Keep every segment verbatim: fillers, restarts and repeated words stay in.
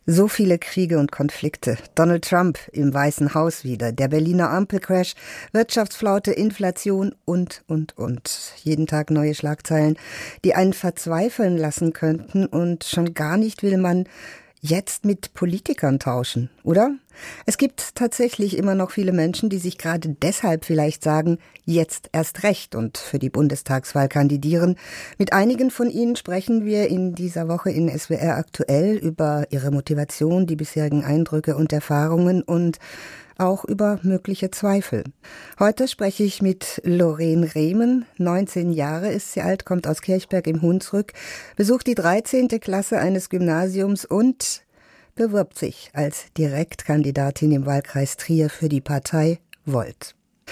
So viele Kriege und Konflikte. Donald Trump im Weißen Haus wieder, der Berliner Ampelcrash, Wirtschaftsflaute, Inflation und, und, und. Jeden Tag neue Schlagzeilen, die einen verzweifeln lassen könnten, und schon gar nicht will man jetzt mit Politikern tauschen, oder? Es gibt tatsächlich immer noch viele Menschen, die sich gerade deshalb vielleicht sagen, jetzt erst recht und für die Bundestagswahl kandidieren. Mit einigen von ihnen sprechen wir in dieser Woche in S W R aktuell über ihre Motivation, die bisherigen Eindrücke und Erfahrungen und auch über mögliche Zweifel. Heute spreche ich mit Lorraine Rehmann. neunzehn Jahre ist sie alt, kommt aus Kirchberg im Hunsrück, besucht die dreizehnte Klasse eines Gymnasiums und bewirbt sich als Direktkandidatin im Wahlkreis Trier für die Partei Volt.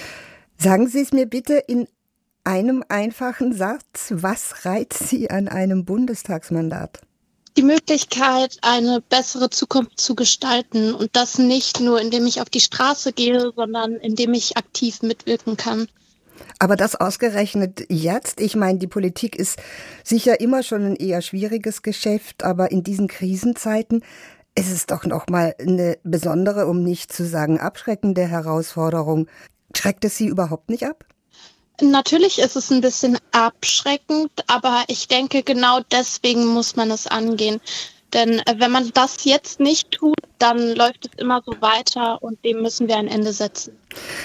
Sagen Sie es mir bitte in einem einfachen Satz, was reizt Sie an einem Bundestagsmandat? Die Möglichkeit, eine bessere Zukunft zu gestalten, und das nicht nur, indem ich auf die Straße gehe, sondern indem ich aktiv mitwirken kann. Aber das ausgerechnet jetzt? Ich meine, die Politik ist sicher immer schon ein eher schwieriges Geschäft, aber in diesen Krisenzeiten ist es doch noch mal eine besondere, um nicht zu sagen abschreckende Herausforderung. Schreckt es Sie überhaupt nicht ab? Natürlich ist es ein bisschen abschreckend, aber ich denke, genau deswegen muss man es angehen. Denn wenn man das jetzt nicht tut, dann läuft es immer so weiter, und dem müssen wir ein Ende setzen.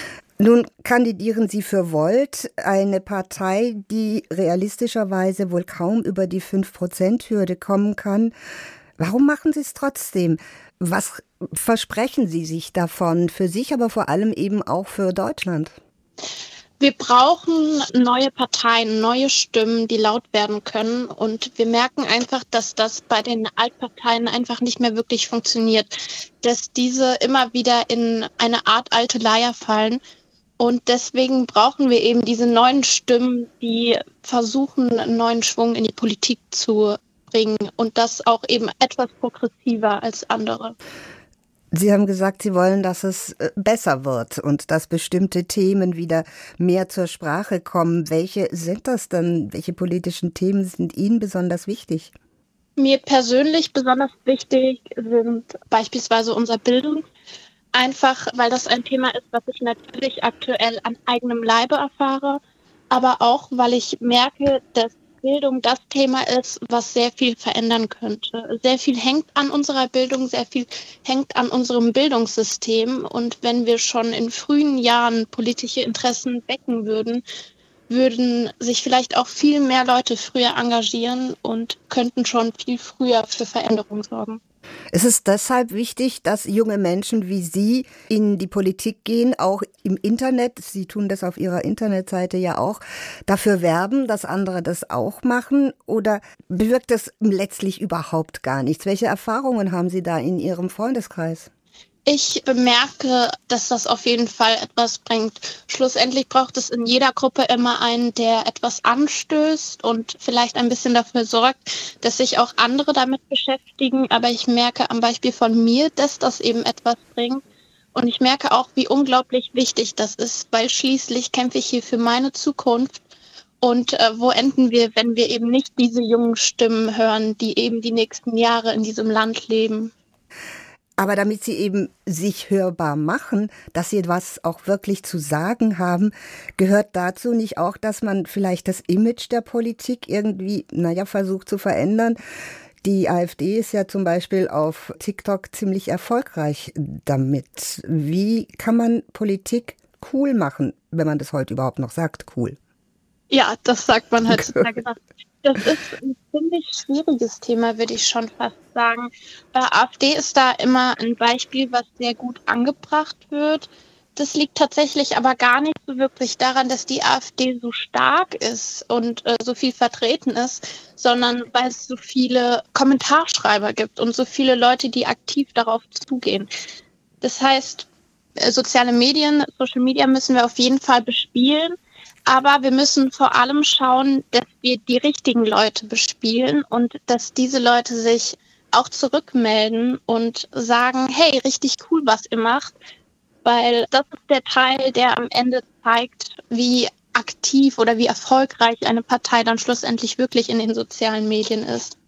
Nun kandidieren Sie für Volt, eine Partei, die realistischerweise wohl kaum über die fünf Prozent Hürde kommen kann. Warum machen Sie es trotzdem? Was versprechen Sie sich davon, für sich, aber vor allem eben auch für Deutschland? Wir brauchen neue Parteien, neue Stimmen, die laut werden können. Und wir merken einfach, dass das bei den Altparteien einfach nicht mehr wirklich funktioniert. Dass diese immer wieder in eine Art alte Leier fallen. Und deswegen brauchen wir eben diese neuen Stimmen, die versuchen, einen neuen Schwung in die Politik zu bringen. Und das auch eben etwas progressiver als andere. Sie haben gesagt, Sie wollen, dass es besser wird und dass bestimmte Themen wieder mehr zur Sprache kommen. Welche sind das dann? Welche politischen Themen sind Ihnen besonders wichtig? Mir persönlich besonders wichtig sind beispielsweise unsere Bildung. Einfach, weil das ein Thema ist, was ich natürlich aktuell an eigenem Leibe erfahre, aber auch, weil ich merke, dass Bildung das Thema ist, was sehr viel verändern könnte. Sehr viel hängt an unserer Bildung, sehr viel hängt an unserem Bildungssystem. Und wenn wir schon in frühen Jahren politische Interessen wecken würden, würden sich vielleicht auch viel mehr Leute früher engagieren und könnten schon viel früher für Veränderung sorgen. Es ist deshalb wichtig, dass junge Menschen wie Sie in die Politik gehen, auch im Internet. Sie tun das auf Ihrer Internetseite ja auch. Dafür werben, dass andere das auch machen. Oder bewirkt das letztlich überhaupt gar nichts? Welche Erfahrungen haben Sie da in Ihrem Freundeskreis? Ich bemerke, dass das auf jeden Fall etwas bringt. Schlussendlich braucht es in jeder Gruppe immer einen, der etwas anstößt und vielleicht ein bisschen dafür sorgt, dass sich auch andere damit beschäftigen. Aber ich merke am Beispiel von mir, dass das eben etwas bringt. Und ich merke auch, wie unglaublich wichtig das ist, weil schließlich kämpfe ich hier für meine Zukunft. Und äh, wo enden wir, wenn wir eben nicht diese jungen Stimmen hören, die eben die nächsten Jahre in diesem Land leben? Aber damit Sie eben sich hörbar machen, dass Sie etwas auch wirklich zu sagen haben, gehört dazu nicht auch, dass man vielleicht das Image der Politik irgendwie, naja, versucht zu verändern? Die AfD ist ja zum Beispiel auf TikTok ziemlich erfolgreich damit. Wie kann man Politik cool machen, wenn man das heute überhaupt noch sagt, cool? Ja, das sagt man heutzutage noch. Das ist ein ziemlich schwieriges Thema, würde ich schon fast sagen. Äh, AfD ist da immer ein Beispiel, was sehr gut angebracht wird. Das liegt tatsächlich aber gar nicht so wirklich daran, dass die AfD so stark ist und äh, so viel vertreten ist, sondern weil es so viele Kommentarschreiber gibt und so viele Leute, die aktiv darauf zugehen. Das heißt, äh, soziale Medien, Social Media müssen wir auf jeden Fall bespielen. Aber wir müssen vor allem schauen, dass wir die richtigen Leute bespielen und dass diese Leute sich auch zurückmelden und sagen, hey, richtig cool, was ihr macht. Weil das ist der Teil, der am Ende zeigt, wie aktiv oder wie erfolgreich eine Partei dann schlussendlich wirklich in den sozialen Medien ist.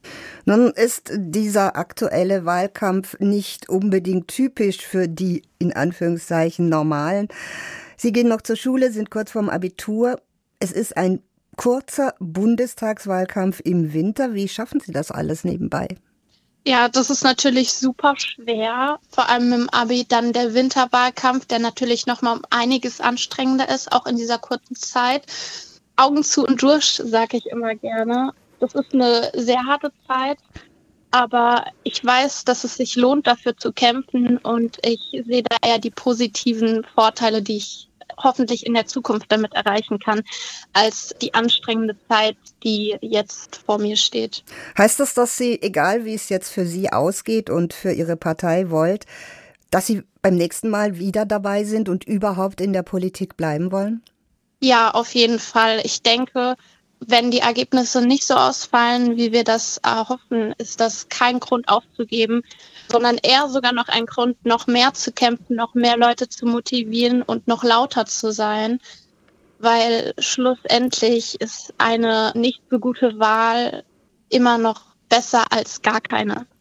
Nun ist dieser aktuelle Wahlkampf nicht unbedingt typisch für die, in Anführungszeichen, Normalen. Sie gehen noch zur Schule, sind kurz vorm Abitur. Es ist ein kurzer Bundestagswahlkampf im Winter. Wie schaffen Sie das alles nebenbei? Ja, das ist natürlich super schwer, vor allem im Abi dann der Winterwahlkampf, der natürlich nochmal um einiges anstrengender ist, auch in dieser kurzen Zeit. Augen zu und durch, sage ich immer gerne. Das ist eine sehr harte Zeit, aber ich weiß, dass es sich lohnt, dafür zu kämpfen und ich sehe da eher die positiven Vorteile, die ich hoffentlich in der Zukunft damit erreichen kann, als die anstrengende Zeit, die jetzt vor mir steht. Heißt das, dass Sie, egal wie es jetzt für Sie ausgeht und für Ihre Partei wollt, dass Sie beim nächsten Mal wieder dabei sind und überhaupt in der Politik bleiben wollen? Ja, auf jeden Fall. Ich denke, wenn die Ergebnisse nicht so ausfallen, wie wir das erhoffen, ist das kein Grund aufzugeben, sondern eher sogar noch ein Grund, noch mehr zu kämpfen, noch mehr Leute zu motivieren und noch lauter zu sein, weil schlussendlich ist eine nicht so gute Wahl immer noch besser als gar keine.